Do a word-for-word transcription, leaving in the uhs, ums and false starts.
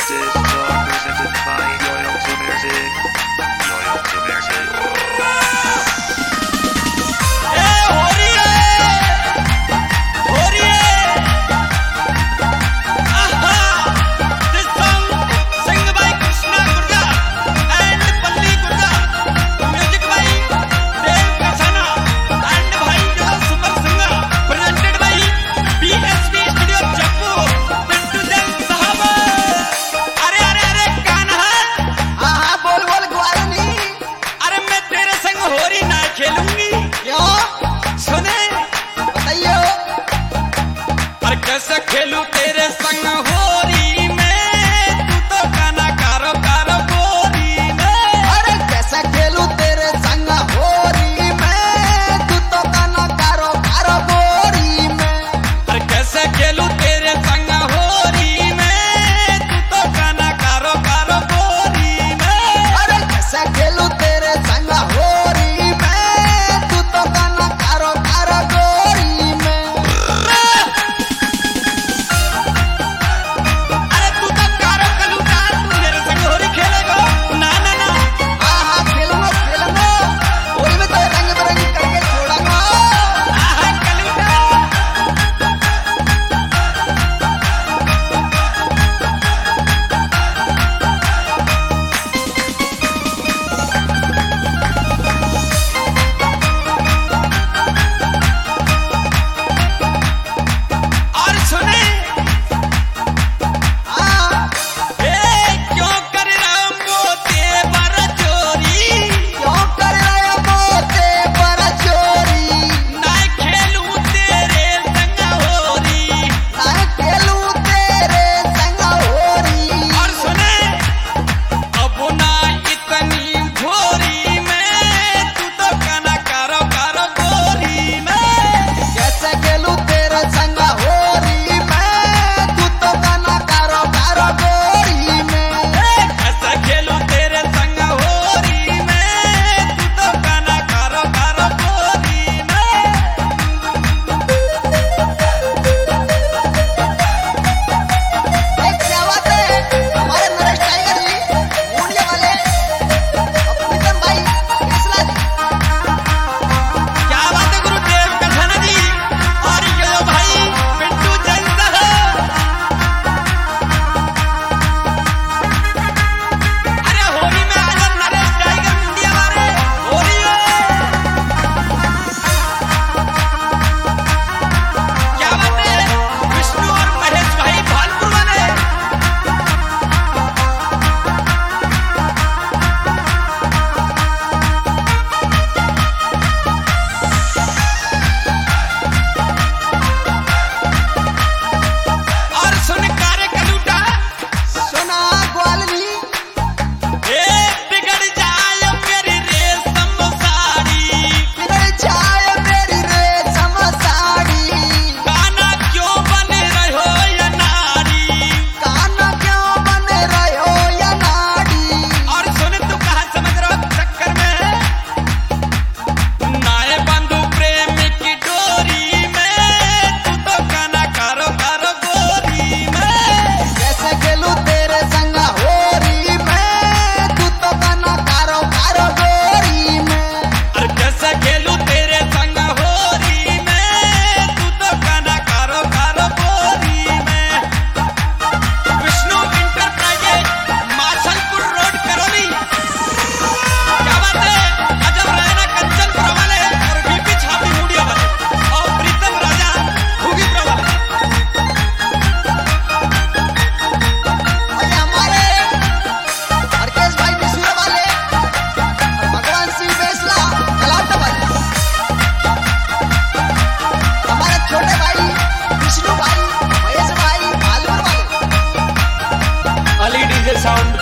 Artists are presented by Royalty Music. Royalty Music. खेलूंगी क्यों? सुने बताइए। पर कैसे खेलूं तेरे संग होरी में, तू तो गाना कारो कारो गोरी में। अरे कैसे खेलूं तेरे संग होरी में, तू तो गाना कारो कारो गोरी में। पर कैसे खेलूं तेरे संग होरी में, तू तो गाना कारो कारो गोरी में। अरे कैसे खेलूं तेरे संग होरी साउंड